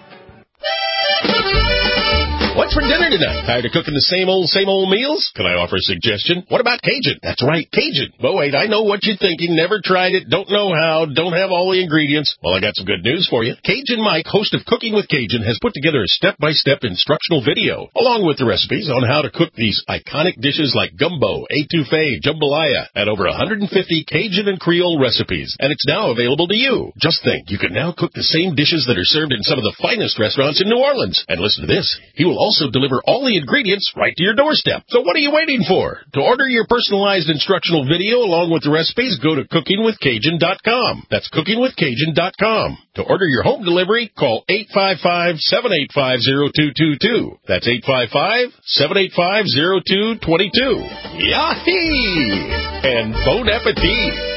What's for dinner tonight? Tired of cooking the same old meals? Can I offer a suggestion? What about Cajun? That's right, Cajun. But wait, I know what you're thinking. Never tried it, don't know how, don't have all the ingredients. Well, I got some good news for you. Cajun Mike, host of Cooking with Cajun, has put together a step-by-step instructional video, along with the recipes on how to cook these iconic dishes like gumbo, etouffee, jambalaya, and over 150 Cajun and Creole recipes. And it's now available to you. Just think, you can now cook the same dishes that are served in some of the finest restaurants in New Orleans. And listen to this, he will also deliver all the ingredients right to your doorstep. So what are you waiting for? To order your personalized instructional video along with the recipes, go to cookingwithcajun.com. That's cookingwithcajun.com. To order your home delivery, call 855-785-0222. That's 855-785-0222. Yahee! And bon appetit!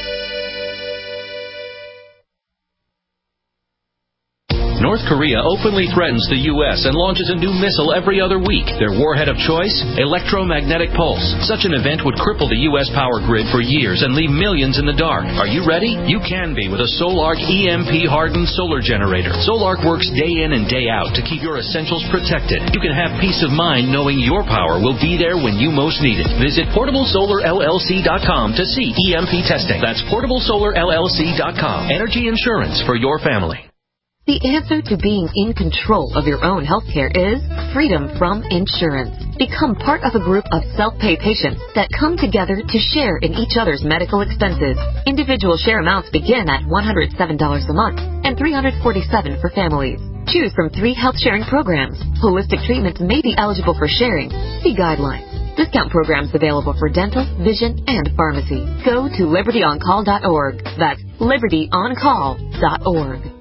North Korea openly threatens the U.S. and launches a new missile every other week. Their warhead of choice? Electromagnetic pulse. Such an event would cripple the U.S. power grid for years and leave millions in the dark. Are you ready? You can be with a Solark EMP-hardened solar generator. Solark works day in and day out to keep your essentials protected. You can have peace of mind knowing your power will be there when you most need it. Visit PortableSolarLLC.com to see EMP testing. That's PortableSolarLLC.com. Energy insurance for your family. The answer to being in control of your own healthcare is freedom from insurance. Become part of a group of self-pay patients that come together to share in each other's medical expenses. Individual share amounts begin at $107 a month and $347 for families. Choose from 3 health sharing programs. Holistic treatments may be eligible for sharing. See guidelines. Discount programs available for dental, vision, and pharmacy. Go to libertyoncall.org. That's libertyoncall.org.